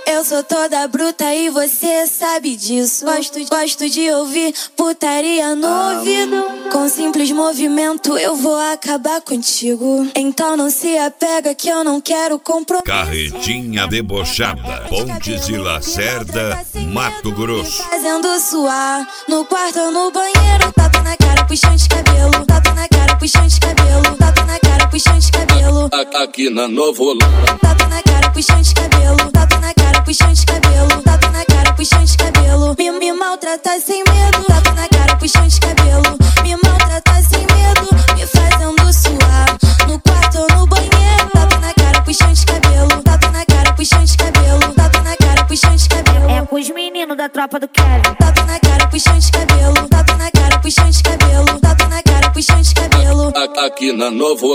Eu sou toda bruta e você sabe disso. Gosto de ouvir putaria no ouvido. Com simples movimento eu vou acabar contigo. Então não se apega que eu não quero compromisso. Carretinha debochada, Pontes e Lacerda, Mato Grosso. Fazendo suar no quarto ou no banheiro. Tapa na cara, puxão de cabelo. Tapa na cara, puxão de cabelo. Tapa na cara, puxão de cabelo. Aqui na Novo. Tapa na cara, puxão de cabelo. Tapa na cara, puxão de cabelo. Tapa na cara, puxão de cabelo. Me maltrata sem medo. Tapa na cara, puxão de cabelo. Me maltrata sem medo. Me fazendo suar no quarto ou no banheiro. Tapa na cara, puxão de cabelo. Tapa na cara, puxão de cabelo. Tapa na cara, puxão de cabelo. É com os meninos da tropa do Kevin. Tapa na cara, puxão de cabelo. Tapa na cara, puxão de cabelo. Tapa na cara, puxão de cabelo. Aqui na Novo.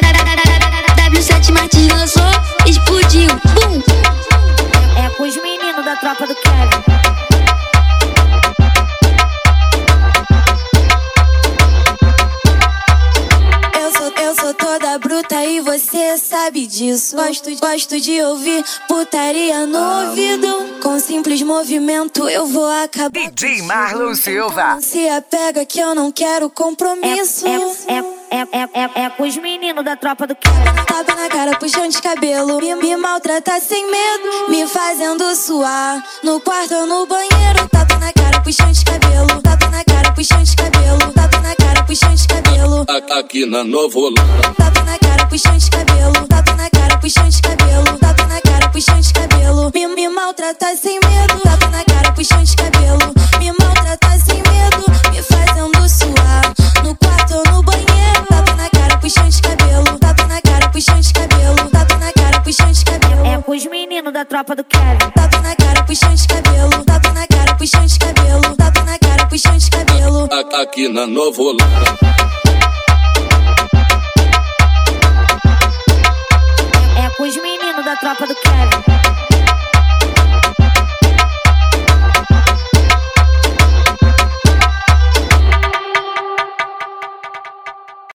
W7 Martins lançou, explodiu, bum. É com os meninos da tropa do Kevin. Eu sou toda bruta e você sabe disso. Gosto de ouvir putaria no ouvido. Com simples movimento eu vou acabar. DJ Marlon Silva. Não se apega que eu não quero compromisso. É com os meninos da tropa do Kevin. Tapa na cara, puxão de cabelo. Me maltrata sem medo. Me fazendo suar no quarto ou no banheiro. Tapa na cara, puxão de cabelo. Tapa na cara, puxão de cabelo. Tapa na cara, puxão de cabelo. Aqui na Novo. Tapa na cara, puxão de cabelo. Tapa na cara, puxão de cabelo. Tapa na cara, puxão de cabelo. Me maltrata sem medo. Tapa na cara, puxão de cabelo. Me maltrata sem medo. Me fazendo suar no quarto ou no banheiro. Tapa na cara, puxão de cabelo. Tapa na cara, puxão de cabelo. Tapa na cara, puxão de cabelo. É com os meninos da tropa do Kevin. Tapa na cara, puxão de cabelo. Tapa na cara, puxão de cabelo. Tapa na cara, puxão de cabelo. Aqui na Novo.